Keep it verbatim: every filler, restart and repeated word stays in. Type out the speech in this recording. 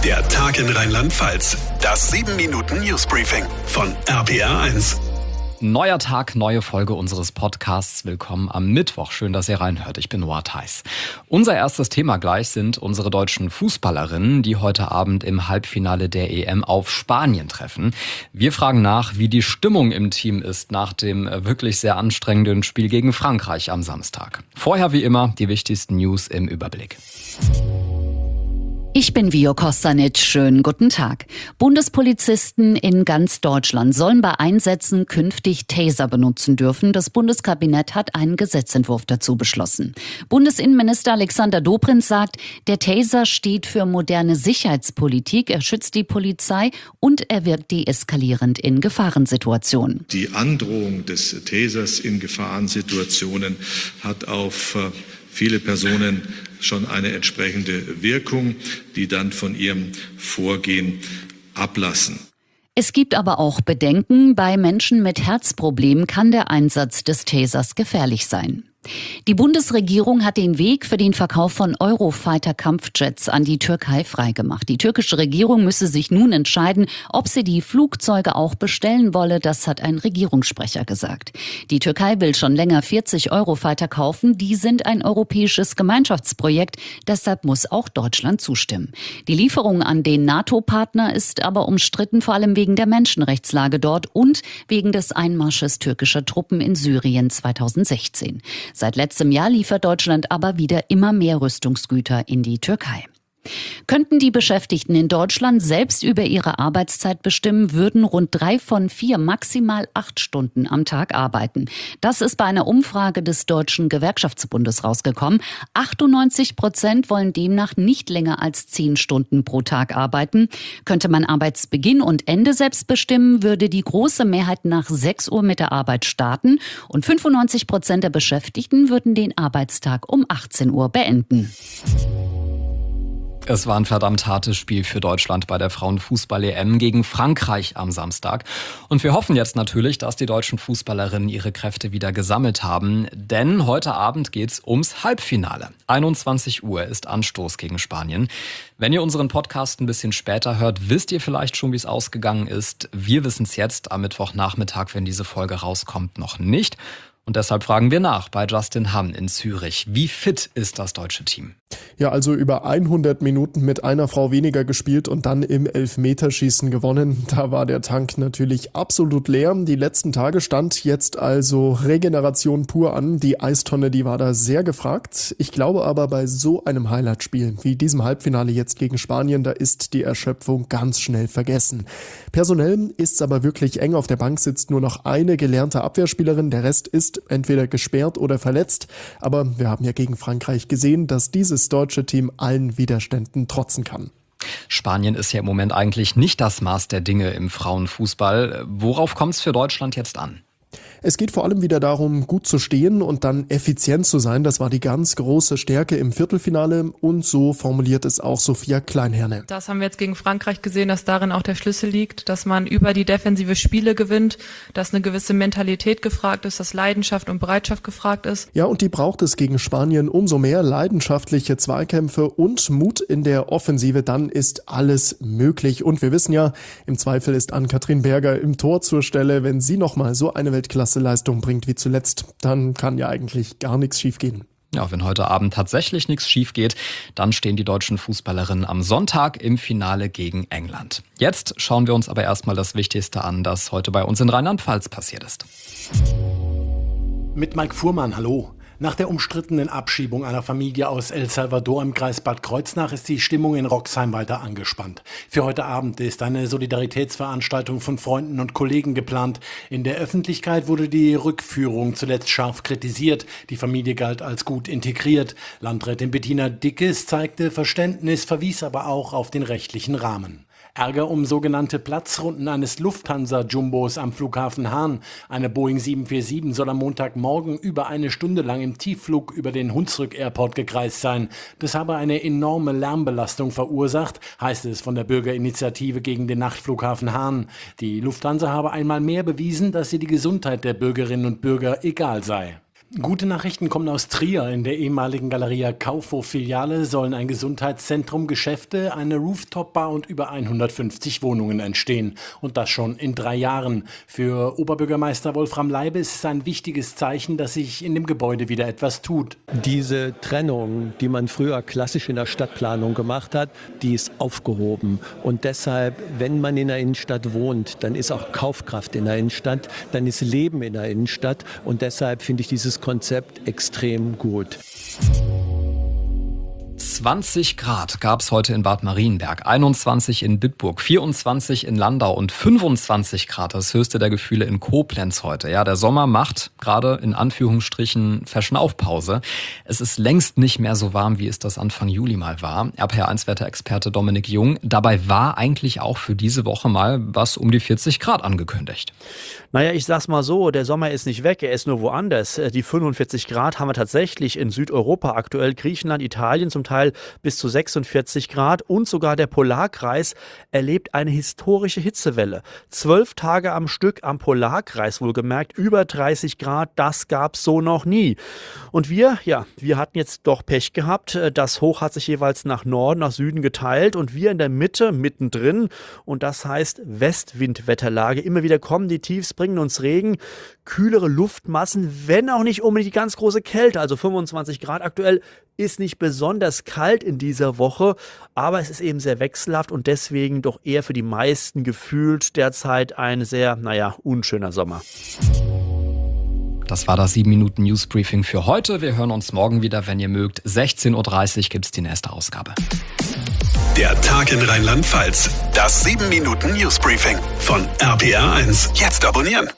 Der Tag in Rheinland-Pfalz. Das sieben Minuten Newsbriefing von R P R eins. Neuer Tag, neue Folge unseres Podcasts. Willkommen am Mittwoch. Schön, dass ihr reinhört. Ich bin Noah Theis. Unser erstes Thema gleich sind unsere deutschen Fußballerinnen, die heute Abend im Halbfinale der E M auf Spanien treffen. Wir fragen nach, wie die Stimmung im Team ist nach dem wirklich sehr anstrengenden Spiel gegen Frankreich am Samstag. Vorher wie immer die wichtigsten News im Überblick. Ich bin Vio Kostanic. Schönen guten Tag. Bundespolizisten in ganz Deutschland sollen bei Einsätzen künftig Taser benutzen dürfen. Das Bundeskabinett hat einen Gesetzentwurf dazu beschlossen. Bundesinnenminister Alexander Dobrindt sagt, der Taser steht für moderne Sicherheitspolitik. Er schützt die Polizei und er wirkt deeskalierend in Gefahrensituationen. Die Androhung des Tasers in Gefahrensituationen hat auf viele Personen schon eine entsprechende Wirkung, die dann von ihrem Vorgehen ablassen. Es gibt aber auch Bedenken. Bei Menschen mit Herzproblemen kann der Einsatz des Tasers gefährlich sein. Die Bundesregierung hat den Weg für den Verkauf von Eurofighter-Kampfjets an die Türkei freigemacht. Die türkische Regierung müsse sich nun entscheiden, ob sie die Flugzeuge auch bestellen wolle. Das hat ein Regierungssprecher gesagt. Die Türkei will schon länger vierzig Eurofighter kaufen. Die sind ein europäisches Gemeinschaftsprojekt. Deshalb muss auch Deutschland zustimmen. Die Lieferung an den NATO-Partner ist aber umstritten, vor allem wegen der Menschenrechtslage dort und wegen des Einmarsches türkischer Truppen in Syrien zweitausendsechzehn. Seit letztem Jahr liefert Deutschland aber wieder immer mehr Rüstungsgüter in die Türkei. Könnten die Beschäftigten in Deutschland selbst über ihre Arbeitszeit bestimmen, würden rund drei von vier maximal acht Stunden am Tag arbeiten. Das ist bei einer Umfrage des Deutschen Gewerkschaftsbundes rausgekommen. achtundneunzig Prozent wollen demnach nicht länger als zehn Stunden pro Tag arbeiten. Könnte man Arbeitsbeginn und Ende selbst bestimmen, würde die große Mehrheit nach sechs Uhr mit der Arbeit starten und fünfundneunzig Prozent der Beschäftigten würden den Arbeitstag um achtzehn Uhr beenden. Es war ein verdammt hartes Spiel für Deutschland bei der Frauenfußball-E M gegen Frankreich am Samstag. Und wir hoffen jetzt natürlich, dass die deutschen Fußballerinnen ihre Kräfte wieder gesammelt haben. Denn heute Abend geht's ums Halbfinale. einundzwanzig Uhr ist Anstoß gegen Spanien. Wenn ihr unseren Podcast ein bisschen später hört, wisst ihr vielleicht schon, wie es ausgegangen ist. Wir wissen es jetzt am Mittwochnachmittag, wenn diese Folge rauskommt, noch nicht. Und deshalb fragen wir nach bei Justin Hamm in Zürich. Wie fit ist das deutsche Team? Ja, also über hundert Minuten mit einer Frau weniger gespielt und dann im Elfmeterschießen gewonnen. Da war der Tank natürlich absolut leer. Die letzten Tage stand jetzt also Regeneration pur an. Die Eistonne, die war da sehr gefragt. Ich glaube aber, bei so einem Highlight-Spiel wie diesem Halbfinale jetzt gegen Spanien, da ist die Erschöpfung ganz schnell vergessen. Personell ist es aber wirklich eng. Auf der Bank sitzt nur noch eine gelernte Abwehrspielerin. Der Rest ist entweder gesperrt oder verletzt. Aber wir haben ja gegen Frankreich gesehen, dass dieses deutsche Team allen Widerständen trotzen kann. Spanien ist ja im Moment eigentlich nicht das Maß der Dinge im Frauenfußball. Worauf kommt es für Deutschland jetzt an? Es geht vor allem wieder darum, gut zu stehen und dann effizient zu sein. Das war die ganz große Stärke im Viertelfinale und so formuliert es auch Sophia Kleinherne. Das haben wir jetzt gegen Frankreich gesehen, dass darin auch der Schlüssel liegt, dass man über die defensive Spiele gewinnt, dass eine gewisse Mentalität gefragt ist, dass Leidenschaft und Bereitschaft gefragt ist. Ja, und die braucht es gegen Spanien umso mehr. Leidenschaftliche Zweikämpfe und Mut in der Offensive, dann ist alles möglich. Und wir wissen ja, im Zweifel ist Ann-Kathrin Berger im Tor zur Stelle. Wenn sie nochmal so eine Weltklasse-Leistung bringt wie zuletzt, dann kann ja eigentlich gar nichts schiefgehen. Ja, wenn heute Abend tatsächlich nichts schief geht, dann stehen die deutschen Fußballerinnen am Sonntag im Finale gegen England. Jetzt schauen wir uns aber erstmal das Wichtigste an, das heute bei uns in Rheinland-Pfalz passiert ist. Mit Mike Fuhrmann, hallo. Nach der umstrittenen Abschiebung einer Familie aus El Salvador im Kreis Bad Kreuznach ist die Stimmung in Roxheim weiter angespannt. Für heute Abend ist eine Solidaritätsveranstaltung von Freunden und Kollegen geplant. In der Öffentlichkeit wurde die Rückführung zuletzt scharf kritisiert. Die Familie galt als gut integriert. Landrätin Bettina Dickes zeigte Verständnis, verwies aber auch auf den rechtlichen Rahmen. Ärger um sogenannte Platzrunden eines Lufthansa-Jumbos am Flughafen Hahn. Eine Boeing sieben vier sieben soll am Montagmorgen über eine Stunde lang im Tiefflug über den Hunsrück Airport gekreist sein. Das habe eine enorme Lärmbelastung verursacht, heißt es von der Bürgerinitiative gegen den Nachtflughafen Hahn. Die Lufthansa habe einmal mehr bewiesen, dass sie die Gesundheit der Bürgerinnen und Bürger egal sei. Gute Nachrichten kommen aus Trier. In der ehemaligen Galeria Kaufhof-Filiale sollen ein Gesundheitszentrum, Geschäfte, eine Rooftop-Bar und über hundertfünfzig Wohnungen entstehen. Und das schon in drei Jahren. Für Oberbürgermeister Wolfram Leibe ist es ein wichtiges Zeichen, dass sich in dem Gebäude wieder etwas tut. Diese Trennung, die man früher klassisch in der Stadtplanung gemacht hat, die ist aufgehoben. Und deshalb, wenn man in der Innenstadt wohnt, dann ist auch Kaufkraft in der Innenstadt, dann ist Leben in der Innenstadt. Und deshalb finde ich dieses Konzept extrem gut. zwanzig Grad gab es heute in Bad Marienberg, einundzwanzig in Bitburg, vierundzwanzig in Landau und fünfundzwanzig Grad, das höchste der Gefühle in Koblenz heute. Ja, der Sommer macht gerade in Anführungsstrichen Verschnaufpause. Es ist längst nicht mehr so warm, wie es das Anfang Juli mal war. R P R eins Wetterexperte Dominik Jung, dabei war eigentlich auch für diese Woche mal was um die vierzig Grad angekündigt. Naja, ich sag's mal so, der Sommer ist nicht weg, er ist nur woanders. Die fünfundvierzig Grad haben wir tatsächlich in Südeuropa aktuell, Griechenland, Italien zum Teil bis zu sechsundvierzig Grad und sogar der Polarkreis erlebt eine historische Hitzewelle. Zwölf Tage am Stück am Polarkreis wohlgemerkt, über dreißig Grad, das gab's so noch nie. Und wir, ja, wir hatten jetzt doch Pech gehabt. Das Hoch hat sich jeweils nach Norden, nach Süden geteilt und wir in der Mitte, mittendrin. Und das heißt Westwindwetterlage. Immer wieder kommen die Tiefs, bringen uns Regen, kühlere Luftmassen, wenn auch nicht unbedingt die ganz große Kälte. Also fünfundzwanzig Grad aktuell ist nicht besonders kalt in dieser Woche, aber es ist eben sehr wechselhaft und deswegen doch eher für die meisten gefühlt derzeit ein sehr, naja, unschöner Sommer. Das war das sieben Minuten Newsbriefing für heute. Wir hören uns morgen wieder, wenn ihr mögt. sechzehn Uhr dreißig gibt es die nächste Ausgabe. Der Tag in Rheinland-Pfalz. Das sieben Minuten Newsbriefing von R P R eins. Jetzt abonnieren.